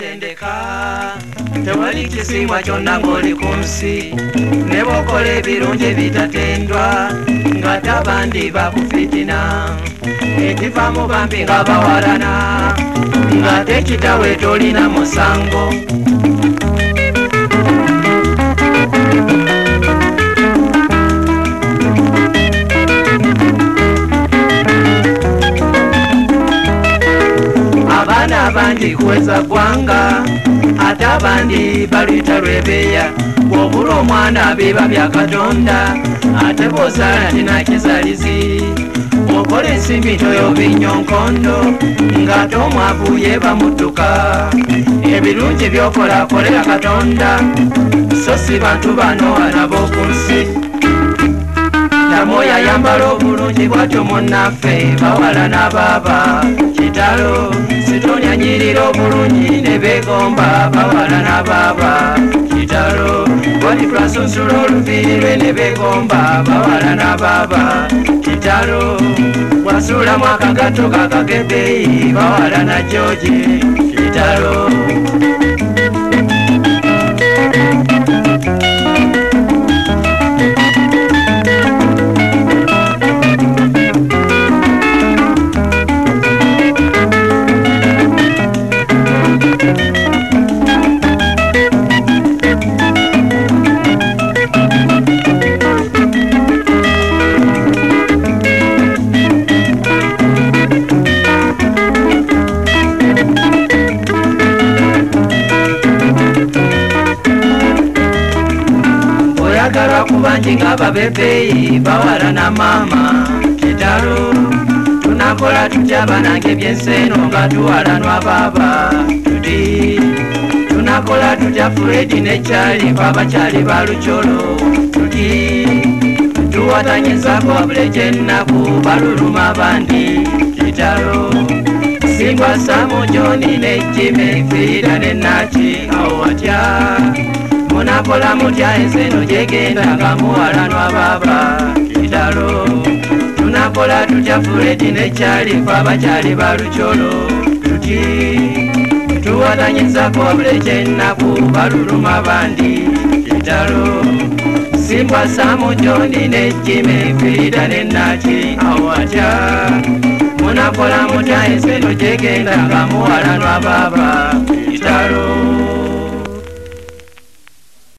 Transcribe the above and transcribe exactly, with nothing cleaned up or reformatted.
tendeka tewali kisimwa kyonna ng'oli ku nsi ne bw'okola ebirungi bitatendwa ng'ate abandi bakufitina ekivaamu bambi nga bawalana ng'ate ekitawe tolina musango abaana abangi kuweza ggwanga ate abandi baluyita lwebeeya bw'obula omwana biba bya katonda ate bw'ozaala tinakizalizi okola ensimbi toyobinnyo nkondo ng'ate omwavu yeeba mudduka ebirungi by'okola kolera katonda so si bantu bano alaba oku nsi Namoya yambala obulungi bwatyo munnaffe bawala n'abaaba kitalo sitonyanyirira obulungi ne beegomba bawala n'abaaba kitalo wali twasunsula oluviirwe ne beegomba bawala n'abaaba kitalo wasulamu akagato kakakebbeeyi bawala na George kitalo kubanji ngaba bebeyi bawala na mama kitalo tunakola tutya banange byenseno nga tuwalanwa baba tuti tunakola tutya Fredi ne Charlie babakyali balukyolo tuti tuwatanyizako abuleke ennaku baluluma abandi kitalo Simbwa Samu Joni ne Jimmy Frida ne Nachi awo watya munakola mutya enseno gyegenda nga muwalanwa baba kitalo tunakola tutya Fredi ne Charlie fe abakyali balukyolo tuti tuwatanyizako abuleke ennaku baluluma abandi kitalo Simbwa Samu Joni ne Jimmy Frida ne Nachi awo watya munakola mutya enseno gyegenda nga muwalanwa baba kitalo